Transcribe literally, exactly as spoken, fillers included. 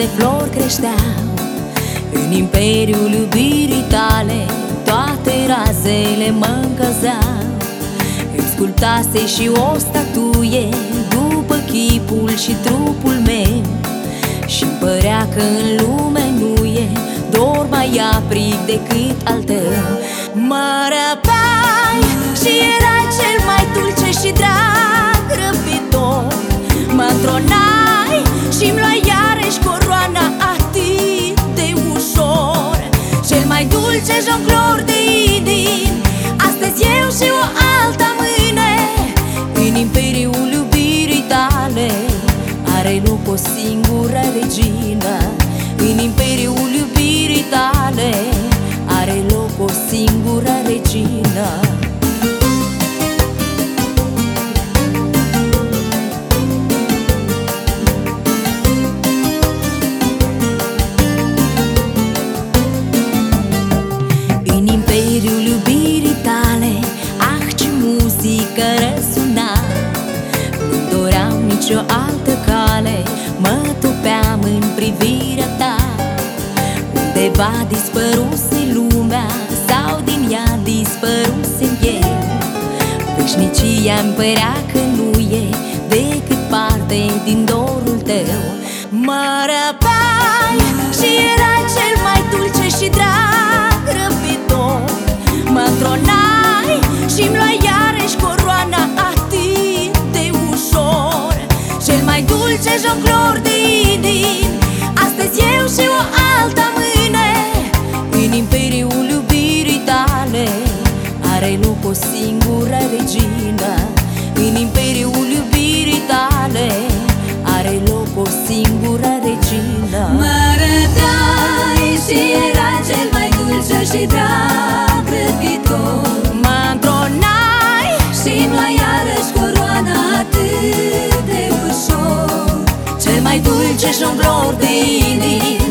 flori creșteau în imperiul iubirii tale, toate razele mă încălzeau. Îmi sculptase și o statuie după chipul și trupul meu, și-mi părea că în lume nu e dor mai aprig decât al tău. Mă răpai și erai cel mai dulce și drag răpitor. Mă întronai și-mi luai iarăși coroana atât de ușor. Cel mai dulce jonglor de inimi, astăzi eu și o alta mâine. În imperiul iubirii tale are loc o singură regină. În imperiul iubirii tale are loc o singură regină. În imperiul iubirii tale, ah, ce muzică răsuna! Nu-mi doream nicio altă cale, mă topeam în privirea ta. Undeva dispăruse lumea, sau din ea dispărusem eu. Veșnicia-mi părea că nu e decât parte din dorul tău. Mă răpai și erai cel mai dulce și drag răpitor. Mă întronai și-mi luai iarăși coroana atât de ușor. Cel mai dulce jonglor de inimi, astăzi eu și o alta mâine. În imperiul iubirii tale are loc o singură regină. În imperiul iubirii tale are loc o singură regină. Mă răpeai și era cel mai dulce și drag răpitor. Mă întronai și-mi luai iarăși coroana atât de ușor. cel mai dulce jonglor de inimi,